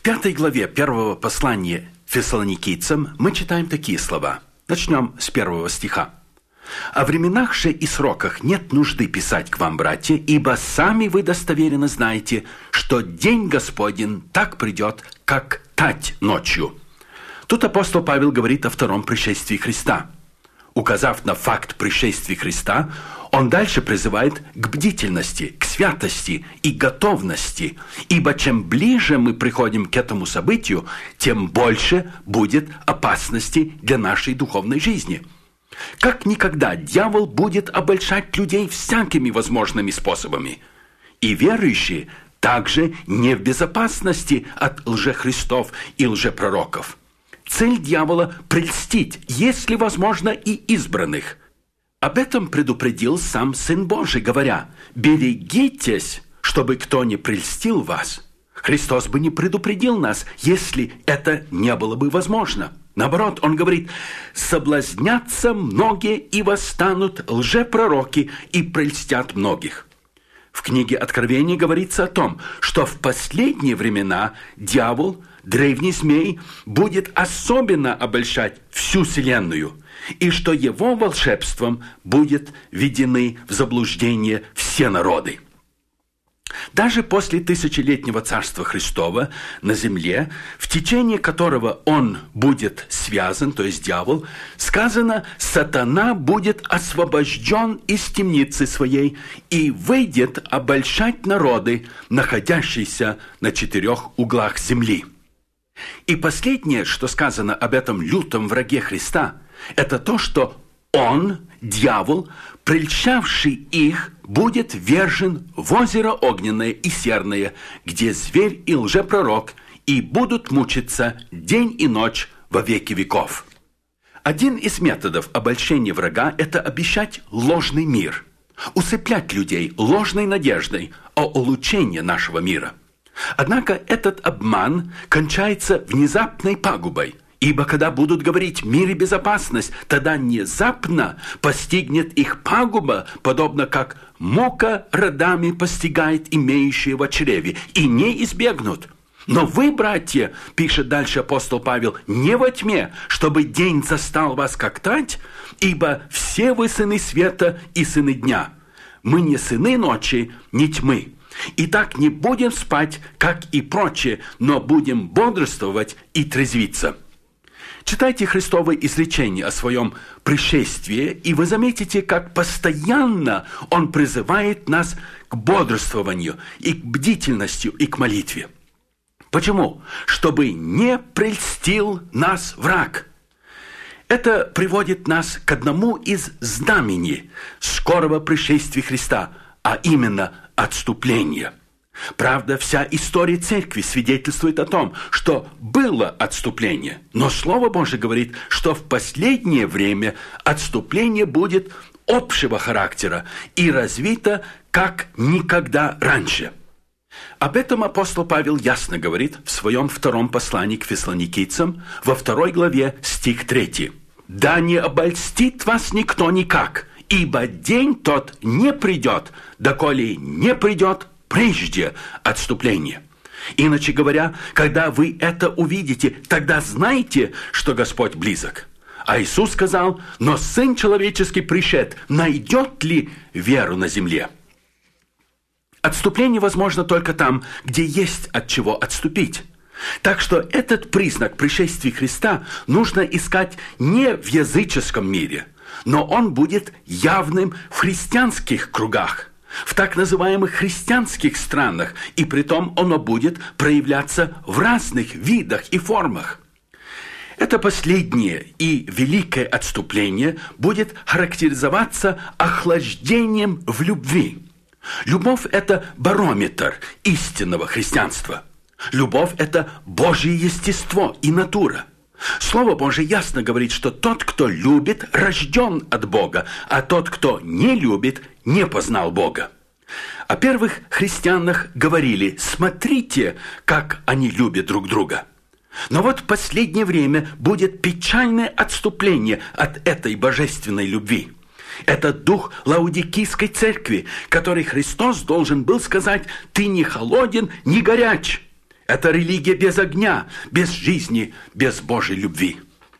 5 главе 1 послания Фессалоникийцам мы читаем такие слова. Начнем с 1 стиха. «О временах же и сроках нет нужды писать к вам, братья, ибо сами вы достоверно знаете, что день Господень так придет, как тать ночью». Тут апостол Павел говорит о втором пришествии Христа. Указав на факт пришествия Христа, он дальше призывает к бдительности, к святости и готовности, ибо чем ближе мы приходим к этому событию, тем больше будет опасности для нашей духовной жизни. Как никогда дьявол будет обольщать людей всякими возможными способами. И верующие также не в безопасности от лжехристов и лжепророков. Цель дьявола – прельстить, если возможно, и избранных. Об этом предупредил сам Сын Божий, говоря: «Берегитесь, чтобы кто не прельстил вас». Христос бы не предупредил нас, если это не было бы возможно. Наоборот, Он говорит: «Соблазнятся многие и восстанут лжепророки и прельстят многих». В книге Откровения говорится о том, что в последние времена дьявол, древний змей, будет особенно обольщать всю вселенную, и что его волшебством будут введены в заблуждение все народы. Даже после тысячелетнего Царства Христова на земле, в течение которого он будет связан, то есть дьявол, сказано: «Сатана будет освобожден из темницы своей и выйдет обольщать народы, находящиеся на 4 углах земли». И последнее, что сказано об этом лютом враге Христа, это то, что он, дьявол, прельщавший их, будет вержен в озеро огненное и серное, где зверь и лжепророк, и будут мучиться день и ночь во веки веков. Один из методов обольщения врага – это обещать ложный мир, усыплять людей ложной надеждой о улучшении нашего мира. Однако этот обман кончается внезапной пагубой. Ибо когда будут говорить «мир и безопасность», тогда внезапно постигнет их пагуба, подобно как мука родами постигает имеющие в чреве, и не избегнут. «Но вы, братья, — пишет дальше апостол Павел, — не во тьме, чтобы день застал вас как тать, ибо все вы сыны света и сыны дня. Мы не сыны ночи, не тьмы. Итак, не будем спать, как и прочие, но будем бодрствовать и трезвиться». Читайте Христовые изречения о своем пришествии, и вы заметите, как постоянно Он призывает нас к бодрствованию, и к бдительности, и к молитве. Почему? Чтобы не прельстил нас враг. Это приводит нас к одному из знамений скорого пришествия Христа, а именно отступление. Правда, вся история церкви свидетельствует о том, что было отступление. Но Слово Божие говорит, что в последнее время отступление будет общего характера и развито как никогда раньше. Об этом апостол Павел ясно говорит в своем втором послании к Фессалоникийцам во 2 главе, стих 3. «Да не обольстит вас никто никак, ибо день тот не придет, доколе не придет прежде отступления». Иначе говоря, когда вы это увидите, тогда знайте, что Господь близок. А Иисус сказал: «Но Сын Человеческий пришед, найдет ли веру на земле?» Отступление возможно только там, где есть от чего отступить. Так что этот признак пришествия Христа нужно искать не в языческом мире, но он будет явным в христианских кругах, в так называемых христианских странах, и притом оно будет проявляться в разных видах и формах. Это последнее и великое отступление будет характеризоваться охлаждением в любви. Любовь – это барометр истинного христианства. Любовь – это Божье естество и натура. Слово Божие ясно говорит, что тот, кто любит, рожден от Бога, а тот, кто не любит, не познал Бога. О первых христианах говорили: «Смотрите, как они любят друг друга». Но вот в последнее время будет печальное отступление от этой божественной любви. Это дух Лаодикийской церкви, который Христос должен был сказать: «Ты не холоден, не горяч». Это религия без огня, без жизни, без Божьей любви.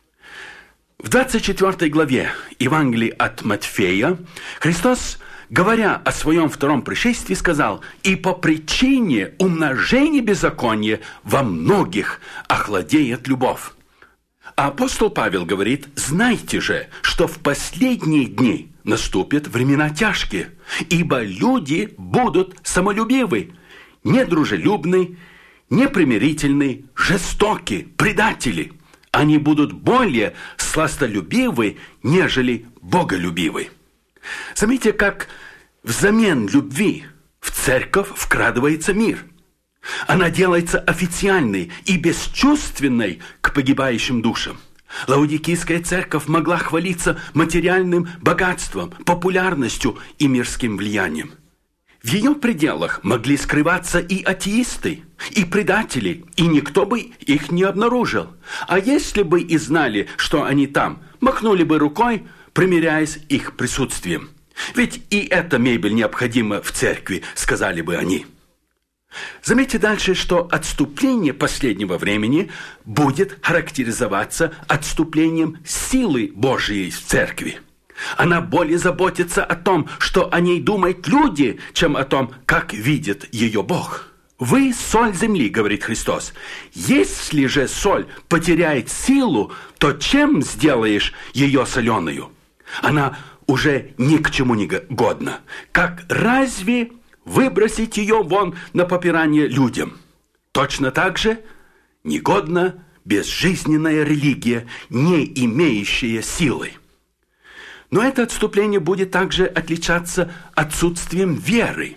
В 24 главе Евангелия от Матфея Христос, говоря о своем втором пришествии, сказал: «И по причине умножения беззакония во многих охладеет любовь». А апостол Павел говорит: «Знайте же, что в последние дни наступят времена тяжкие, ибо люди будут самолюбивы, недружелюбны, непримирительны, жестоки, предатели. Они будут более сластолюбивы, нежели боголюбивы». Заметьте, как взамен любви в церковь вкрадывается мир. Она делается официальной и бесчувственной к погибающим душам. Лаодикийская церковь могла хвалиться материальным богатством, популярностью и мирским влиянием. В ее пределах могли скрываться и атеисты, и предатели, и никто бы их не обнаружил. А если бы и знали, что они там, махнули бы рукой, примиряясь их присутствием. Ведь и эта мебель необходима в церкви, сказали бы они. Заметьте дальше, что отступление последнего времени будет характеризоваться отступлением силы Божьей в церкви. Она более заботится о том, что о ней думают люди, чем о том, как видит ее Бог. «Вы соль земли», — говорит Христос. «Если же соль потеряет силу, то чем сделаешь ее соленую? Она уже ни к чему не годна. Как разве выбросить ее вон на попирание людям? Точно так же негодна безжизненная религия, не имеющая силы». Но это отступление будет также отличаться отсутствием веры.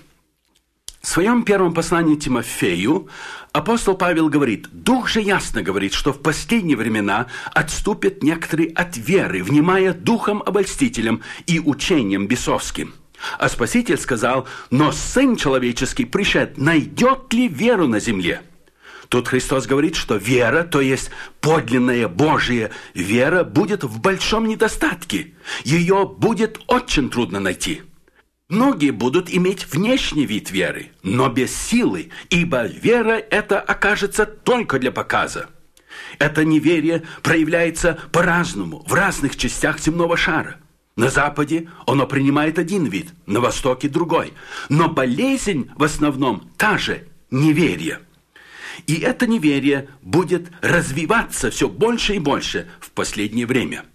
В своем первом послании Тимофею апостол Павел говорит: «Дух же ясно говорит, что в последние времена отступят некоторые от веры, внимая духом обольстителям и учением бесовским». А Спаситель сказал: «Но Сын Человеческий пришед, найдет ли веру на земле?» Тут Христос говорит, что вера, то есть подлинная Божья вера, будет в большом недостатке. Ее будет очень трудно найти. Многие будут иметь внешний вид веры, но без силы, ибо вера эта окажется только для показа. Это неверие проявляется по-разному в разных частях земного шара. На Западе оно принимает один вид, на Востоке другой. Но болезнь в основном та же – неверие. И это неверие будет развиваться все больше и больше в последнее время.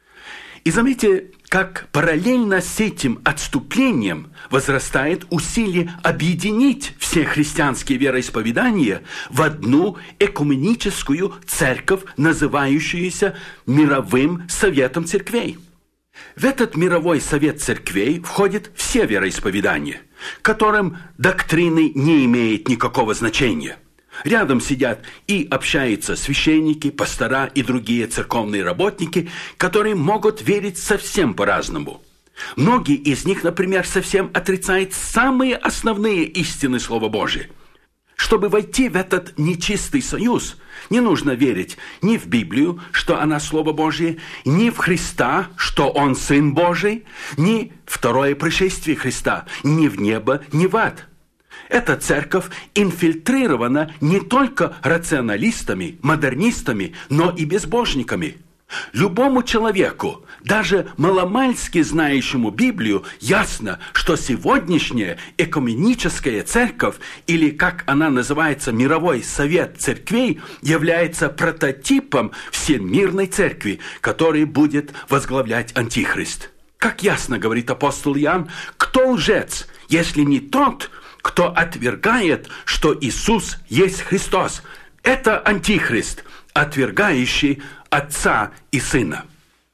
И заметьте, как параллельно с этим отступлением возрастает усилие объединить все христианские вероисповедания в одну экуменическую церковь, называющуюся Мировым Советом Церквей. В этот Мировой Совет Церквей входят все вероисповедания, которым доктрины не имеют никакого значения. Рядом сидят и общаются священники, пастора и другие церковные работники, которые могут верить совсем по-разному. Многие из них, например, совсем отрицают самые основные истины Слова Божия. Чтобы войти в этот нечистый союз, не нужно верить ни в Библию, что она Слово Божие, ни в Христа, что Он Сын Божий, ни в второе пришествие Христа, ни в небо, ни в ад. Эта церковь инфильтрирована не только рационалистами, модернистами, но и безбожниками. Любому человеку, даже маломальски знающему Библию, ясно, что сегодняшняя экуменическая церковь, или, как она называется, Мировой Совет Церквей, является прототипом Всемирной Церкви, который будет возглавлять Антихрист. Как ясно говорит апостол Иоанн, кто лжец, если не тот, кто отвергает, что Иисус есть Христос? Это Антихрист, отвергающий Отца и Сына.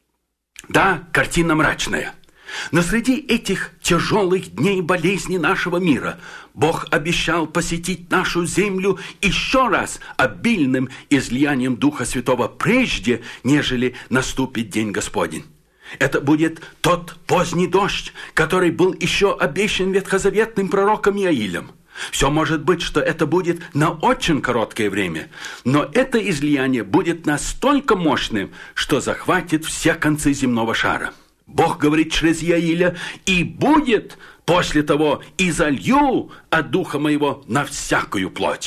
Да, картина мрачная. Но среди этих тяжелых дней болезни нашего мира Бог обещал посетить нашу землю еще раз обильным излиянием Духа Святого прежде, нежели наступит День Господень. Это будет тот поздний дождь, который был еще обещан ветхозаветным пророком Иаилем. Все может быть, что это будет на очень короткое время, но это излияние будет настолько мощным, что захватит все концы земного шара. Бог говорит через Иаиля: «И будет после того, и залью от Духа Моего на всякую плоть».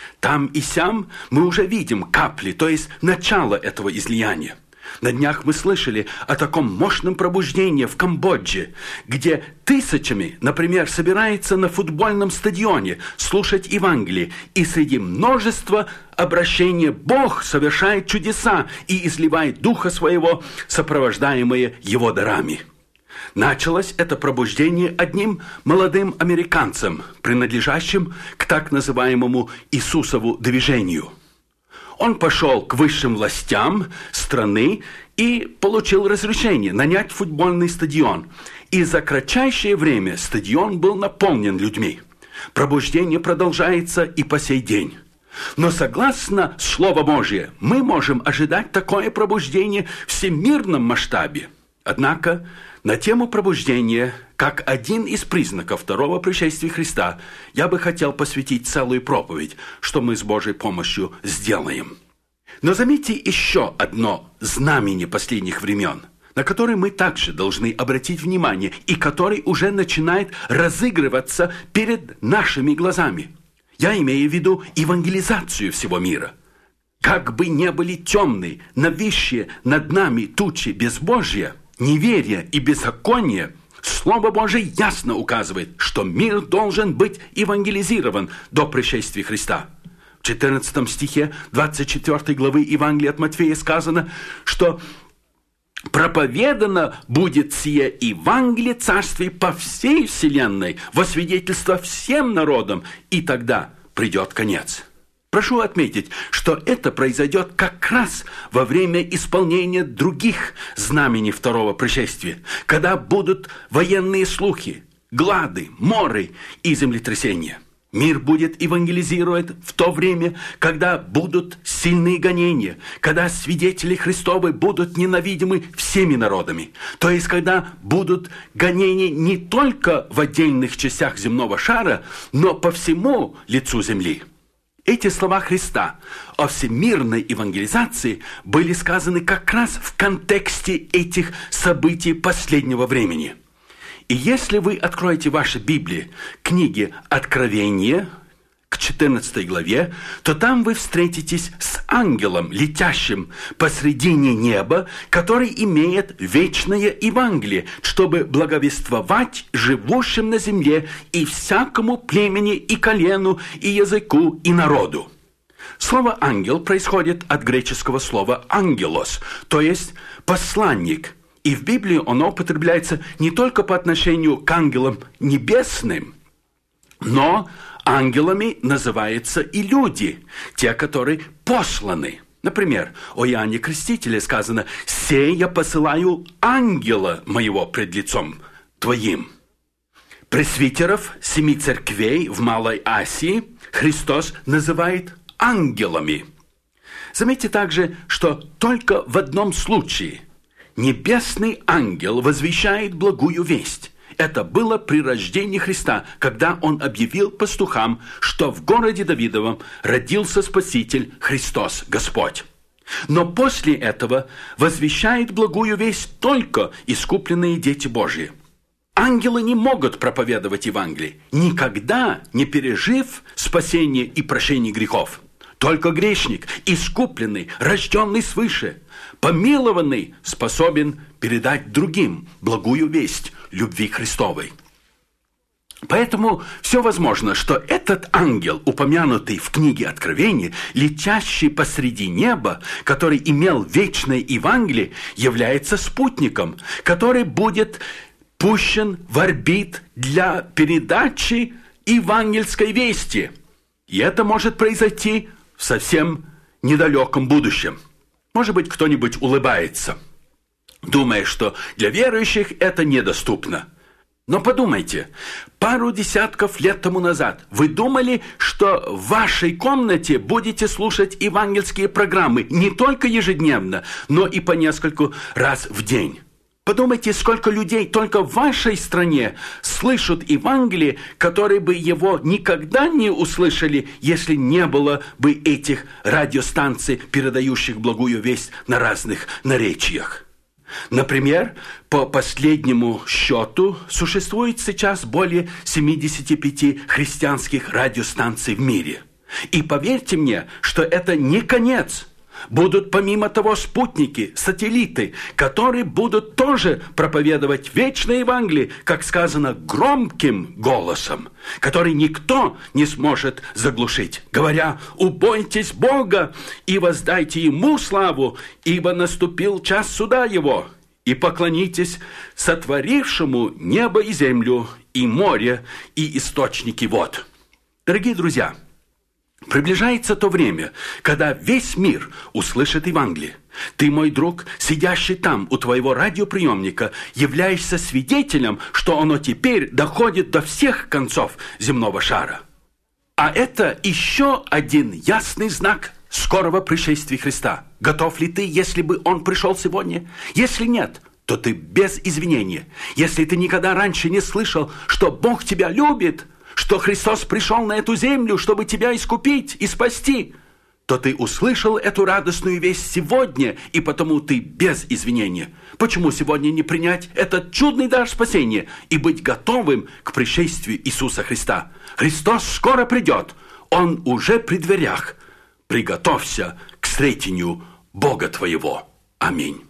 Там и сям мы уже видим капли, то есть начало этого излияния. На днях мы слышали о таком мощном пробуждении в Камбодже, где тысячами, например, собирается на футбольном стадионе слушать Евангелие, и среди множества обращений Бог совершает чудеса и изливает Духа Своего, сопровождаемые Его дарами. Началось это пробуждение одним молодым американцем, принадлежащим к так называемому Иисусову движению. Он пошел к высшим властям страны и получил разрешение нанять футбольный стадион. И за кратчайшее время стадион был наполнен людьми. Пробуждение продолжается и по сей день. Но согласно Слову Божьему, мы можем ожидать такое пробуждение в всемирном масштабе. Однако на тему пробуждения, как один из признаков второго пришествия Христа, я бы хотел посвятить целую проповедь, что мы с Божьей помощью сделаем. Но заметьте еще одно знамение последних времен, на которое мы также должны обратить внимание и который уже начинает разыгрываться перед нашими глазами. Я имею в виду евангелизацию всего мира. Как бы ни были темны, нависшие над нами тучи безбожия, неверия и беззакония, Слово Божие ясно указывает, что мир должен быть евангелизирован до пришествия Христа. В 14 стихе 24 главы Евангелия от Матфея сказано, что проповедано будет сие Евангелие Царствия по всей вселенной, во свидетельство всем народам, и тогда придет конец. Прошу отметить, что это произойдет как раз во время исполнения других знамений второго пришествия, когда будут военные слухи, глады, моры и землетрясения. Мир будет евангелизировать в то время, когда будут сильные гонения, когда свидетели Христовы будут ненавидимы всеми народами. То есть, когда будут гонения не только в отдельных частях земного шара, но по всему лицу земли. Эти слова Христа о всемирной евангелизации были сказаны как раз в контексте этих событий последнего времени. И если вы откроете ваши Библии, книги Откровения, к 14 главе, то там вы встретитесь с ангелом, летящим посредине неба, который имеет вечное Евангелие, чтобы благовествовать живущим на земле и всякому племени, и колену, и языку, и народу. Слово «ангел» происходит от греческого слова «ангелос», то есть «посланник». И в Библии оно употребляется не только по отношению к ангелам небесным, но ангелами называются и люди, те, которые посланы. Например, о Иоанне Крестителе сказано: «Сей я посылаю ангела моего пред лицом твоим». Пресвитеров 7 церквей в Малой Асии Христос называет ангелами. Заметьте также, что только в одном случае небесный ангел возвещает благую весть. Это было при рождении Христа, когда он объявил пастухам, что в городе Давидовом родился Спаситель Христос Господь. Но после этого возвещает благую весть только искупленные дети Божьи. Ангелы не могут проповедовать Евангелие, никогда не пережив спасение и прощение грехов. Только грешник, искупленный, рожденный свыше, помилованный, способен передать другим благую весть любви Христовой. Поэтому все возможно, что этот ангел, упомянутый в книге Откровения, летящий посреди неба, который имел вечное Евангелие, является спутником, который будет пущен в орбит для передачи евангельской вести. И это может произойти в совсем недалеком будущем. Может быть, кто-нибудь улыбается, думая, что для верующих это недоступно. Но подумайте, пару десятков лет тому назад вы думали, что в вашей комнате будете слушать евангельские программы не только ежедневно, но и по нескольку раз в день. Подумайте, сколько людей только в вашей стране слышат Евангелие, которые бы его никогда не услышали, если не было бы этих радиостанций, передающих благую весть на разных наречиях. Например, по последнему счету существует сейчас более 75 христианских радиостанций в мире. И поверьте мне, что это не конец. Будут помимо того спутники, сателлиты, которые будут тоже проповедовать вечное Евангелие, как сказано, громким голосом, который никто не сможет заглушить, говоря: «Убойтесь Бога и воздайте Ему славу, ибо наступил час суда Его, и поклонитесь сотворившему небо и землю, и море, и источники вод». Дорогие друзья, приближается то время, когда весь мир услышит Евангелие. Ты, мой друг, сидящий там у твоего радиоприемника, являешься свидетелем, что оно теперь доходит до всех концов земного шара. А это еще один ясный знак скорого пришествия Христа. Готов ли ты, если бы Он пришел сегодня? Если нет, то ты без извинения. Если ты никогда раньше не слышал, что Бог тебя любит, что Христос пришел на эту землю, чтобы тебя искупить и спасти, то ты услышал эту радостную весть сегодня, и потому ты без извинения. Почему сегодня не принять этот чудный дар спасения и быть готовым к пришествию Иисуса Христа? Христос скоро придет, Он уже при дверях. Приготовься к встретению Бога твоего. Аминь.